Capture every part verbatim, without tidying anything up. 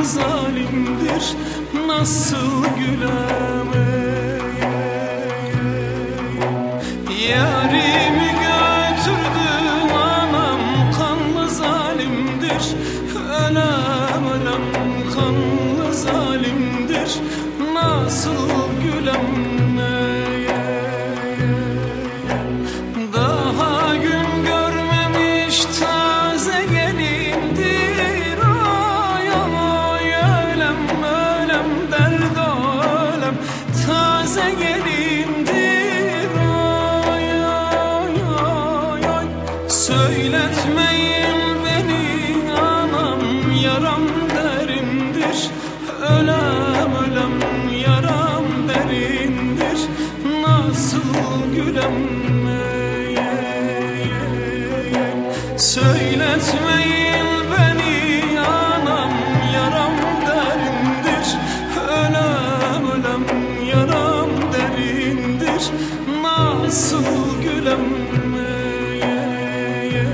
zalimdir, nasıl gülem ey, yarimi götürdü anam, kanlı zalimdir, ölem ölem kanlı zalimdir, nasıl gülem ey, daha gün görmemiş taze gelindir, ay ay ölem ölem derd ölem taze gelindir, ay ay ay ay söyletmeyin beni anam, yaram derindir, ölem ölem yaram derindir, nasıl gülem ey, ey, ey. Söyletmeyin beni anam, yaram derindir, ölem ölem yaram derindir, nasıl gülem ey, ey, ey.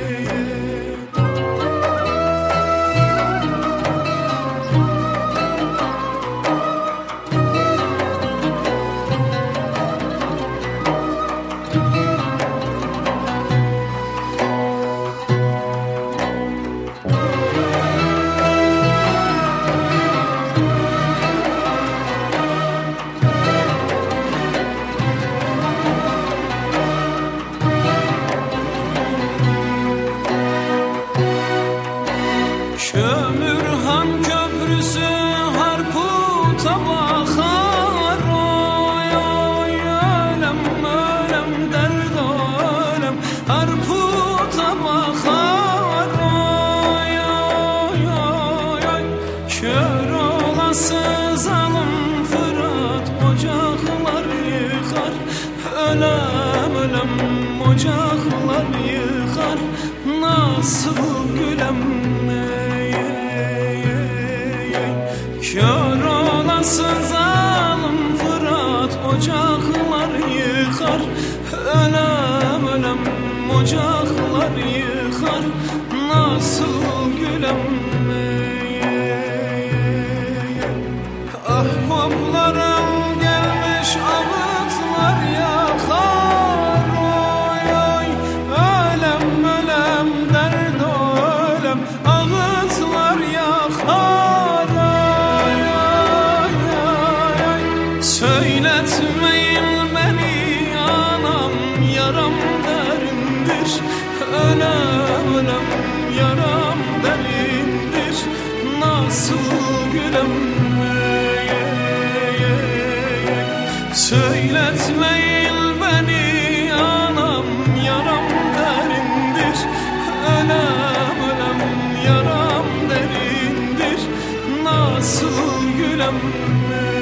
Kömürhan köprüsü Harput'a bakar, oy oy ölem ölem derd ölem Harput'a bakar, oy oy oy oy kör olası zalim Fırat ocaklar yıkar, ölem ölem ocaklar yıkar, nasıl gülem ey, kör olası zalim Fırat ocaklar yıkar, ölem ölem ocaklar yıkar, nasıl gülem ey, ahbaplarım gelmiş ağıtlar yakar, oy oy ölem ölem derd ölem ağıtlar yakar, söyletmeyin beni anam, yaram derindir, ölem ölem yaram derindir, nasıl gülem ey, ey, ey. Söyletmeyin beni anam, yaram derindir, ölem ölem yaram derindir, nasıl gülem ey.